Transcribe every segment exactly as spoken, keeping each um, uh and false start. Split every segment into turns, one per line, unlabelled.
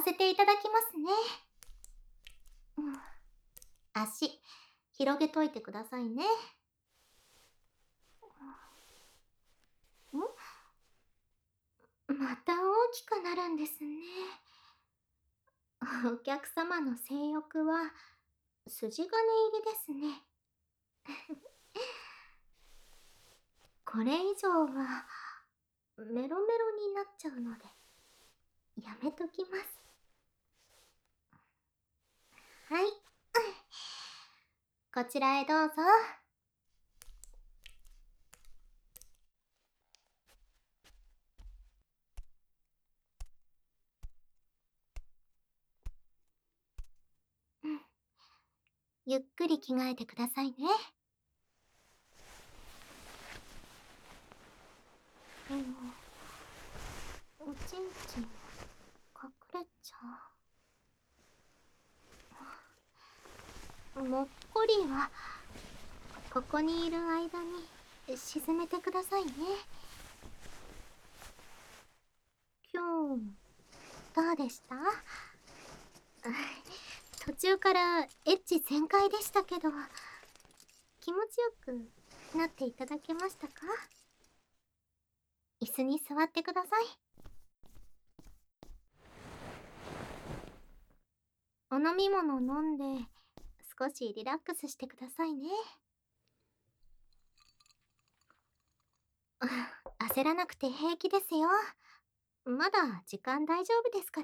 せていただきますね。うん、足、広げといてくださいね。んまた大きくなるんですね。お客様の性欲は筋金入りですね。これ以上はメロメロになっちゃうのでやめときます。はい、こちらへどうぞ。うん、ゆっくり着替えてくださいね。うん、おちんちん隠れちゃう。もっこりはここにいる間に沈めてくださいね。今日どうでした？途中からエッチ全開でしたけど、気持ちよくなっていただけましたか？椅子に座ってください。お飲み物飲んで少しリラックスしてくださいね。焦らなくて平気ですよ。まだ時間大丈夫ですから。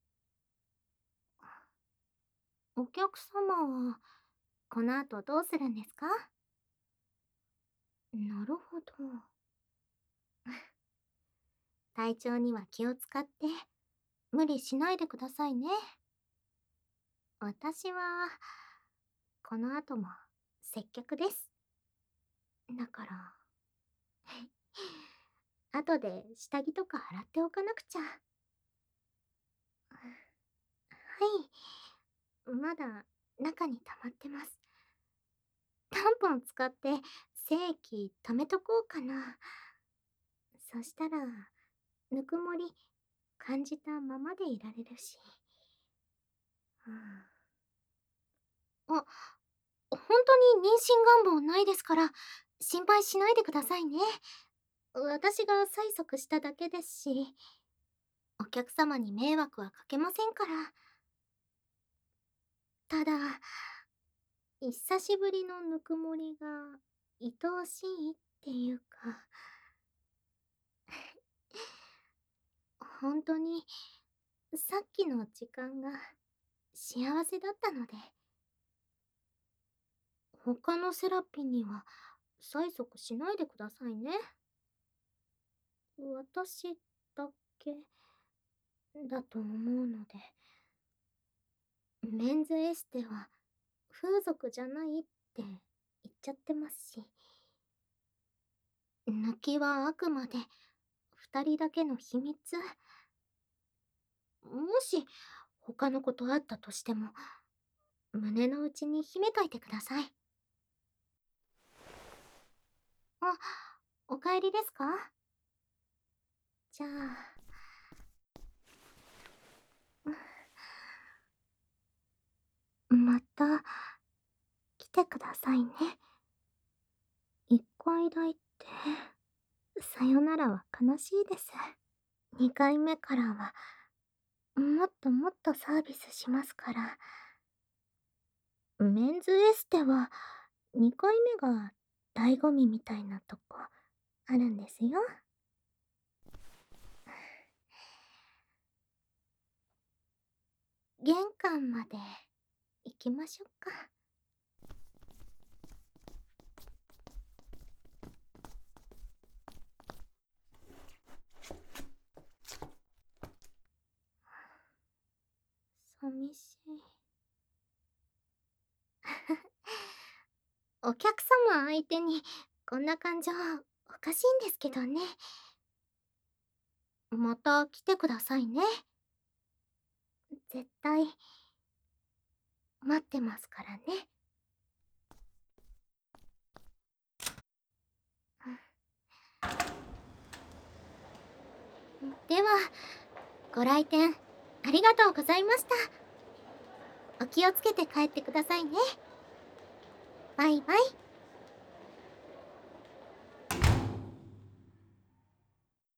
お客様はこの後どうするんですか？なるほど。体調には気を使って無理しないでくださいね。私はこの後も接客です。だから後で下着とか洗っておかなくちゃ。はい、まだ中に溜まってます。タンポン使って精液溜めとこうかな。そしたらぬくもり感じたままでいられるし。あ、本当に妊娠願望ないですから心配しないでくださいね。私が催促しただけですし、お客様に迷惑はかけませんから。ただ、久しぶりのぬくもりが愛おしいっていうか、本当にさっきの時間が幸せだったので。他のセラピーには催促しないでくださいね。私だけだと思うので。メンズエステは風俗じゃないって言っちゃってますし。抜きはあくまで二人だけの秘密。もし他のことあったとしても胸の内に秘めといてください。あ、お帰りですか？じゃあまた来てくださいね。一回だいってさよならは悲しいです。二回目からはもっともっとサービスしますから。メンズエステはにかいめが醍醐味みたいなとこあるんですよ。玄関まで行きましょうか。寂しい。お客様相手にこんな感情おかしいんですけどね。また来てくださいね。絶対待ってますからね。ではご来店ありがとうございました。お気をつけて帰ってくださいね。バイバイ。